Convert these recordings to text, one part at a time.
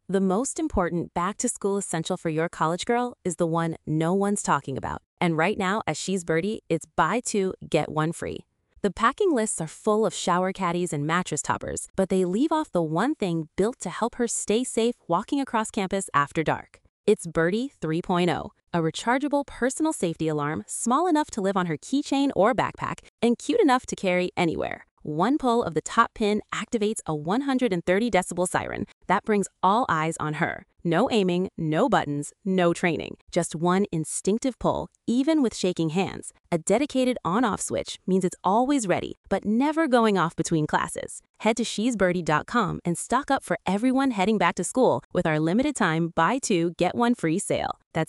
The most important back-to-school essential for your college girl is the one no one's talking about. And right now at She's Birdie, it's buy two, get one free. The packing lists are full of shower caddies and mattress toppers, but they leave off the one thing built to help her stay safe walking across campus after dark. It's Birdie 3.0, a rechargeable personal safety alarm small enough to live on her keychain or backpack and cute enough to carry anywhere. One pull of the top pin activates a 130 decibel siren that brings all eyes on her. No aiming, no buttons, no training. Just one instinctive pull, even with shaking hands. A dedicated on-off switch means it's always ready, but never going off between classes. Head to shesbirdie.com and stock up for everyone heading back to school with our limited time buy two, get one free sale. That's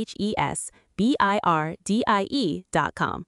SHESBIRDIE.com.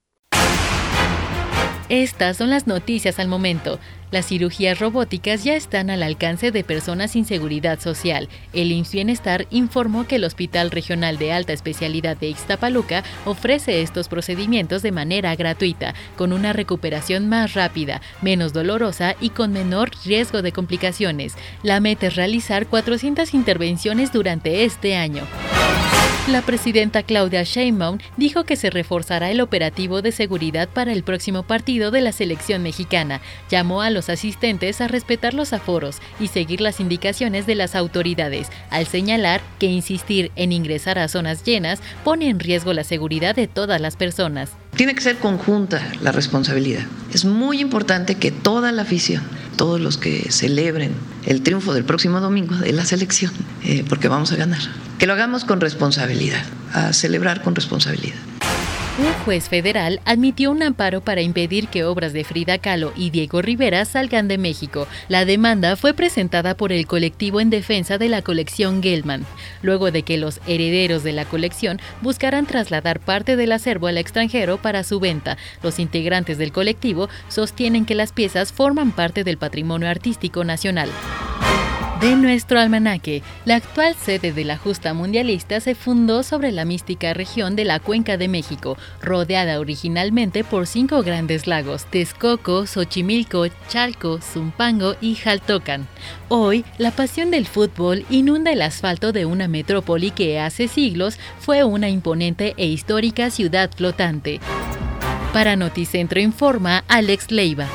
Estas son las noticias al momento. Las cirugías robóticas ya están al alcance de personas sin seguridad social. El IMSS Bienestar informó que el Hospital Regional de Alta Especialidad de Ixtapaluca ofrece estos procedimientos de manera gratuita, con una recuperación más rápida, menos dolorosa y con menor riesgo de complicaciones. La meta es realizar 400 intervenciones durante este año. La presidenta Claudia Sheinbaum dijo que se reforzará el operativo de seguridad para el próximo partido de la selección mexicana. Llamó a los asistentes a respetar los aforos y seguir las indicaciones de las autoridades, al señalar que insistir en ingresar a zonas llenas pone en riesgo la seguridad de todas las personas. Tiene que ser conjunta la responsabilidad. Es muy importante que toda la afición, todos los que celebren el triunfo del próximo domingo de la selección, porque vamos a ganar, que lo hagamos con responsabilidad, a celebrar con responsabilidad. Un juez federal admitió un amparo para impedir que obras de Frida Kahlo y Diego Rivera salgan de México. La demanda fue presentada por el colectivo en defensa de la colección Gelman, luego de que los herederos de la colección buscaran trasladar parte del acervo al extranjero para su venta. Los integrantes del colectivo sostienen que las piezas forman parte del patrimonio artístico nacional. De nuestro almanaque, la actual sede de la justa mundialista se fundó sobre la mística región de la Cuenca de México, rodeada originalmente por 5 grandes lagos: Texcoco, Xochimilco, Chalco, Zumpango y Jaltocan. Hoy, la pasión del fútbol inunda el asfalto de una metrópoli que hace siglos fue una imponente e histórica ciudad flotante. Para Noticentro informa Alex Leiva.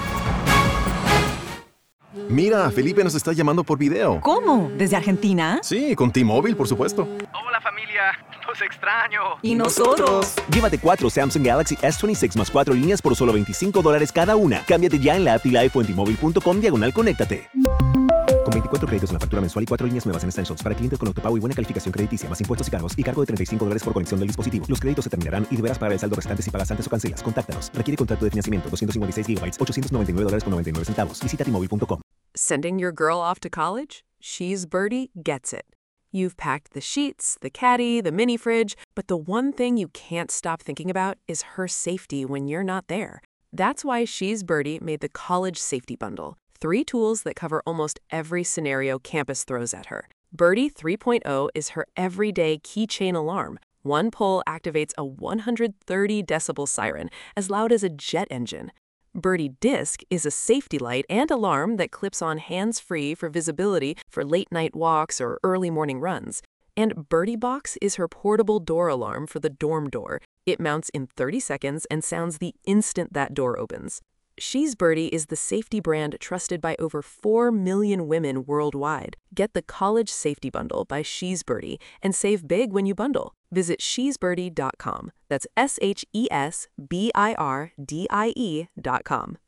Mira, Felipe nos está llamando por video. ¿Cómo? ¿Desde Argentina? Sí, con T-Mobile, por supuesto. Hola familia, los extraño. ¿Y nosotros? Llévate 4 Samsung Galaxy S26 más 4 líneas por solo $25 cada una. Cámbiate ya en la app Live o en T-Mobile.com/conéctate. Con 24 créditos en la factura mensual y 4 líneas nuevas en Essentials para clientes con autopago y buena calificación crediticia, más impuestos y cargos y cargo de $35 por conexión del dispositivo. Los créditos se terminarán y deberás pagar el saldo restante si pagas antes o cancelas. Contáctanos. Requiere contrato de financiamiento. 256 GB, $899.99. Visita T-Mobile.com. Sending your girl off to college? She's Birdie gets it. You've packed the sheets, the caddy, the mini fridge, but the one thing you can't stop thinking about is her safety when you're not there. That's why She's Birdie made the College Safety Bundle. 3 tools that cover almost every scenario campus throws at her. Birdie 3.0 is her everyday keychain alarm. One pull activates a 130 decibel siren as loud as a jet engine. Birdie Disc is a safety light and alarm that clips on hands-free for visibility for late-night walks or early morning runs. And Birdie Box is her portable door alarm for the dorm door. It mounts in 30 seconds and sounds the instant that door opens. She's Birdie is the safety brand trusted by over 4 million women worldwide. Get the College Safety Bundle by She's Birdie and save big when you bundle. Visit shesbirdie.com. That's SHESBIRDIE.com.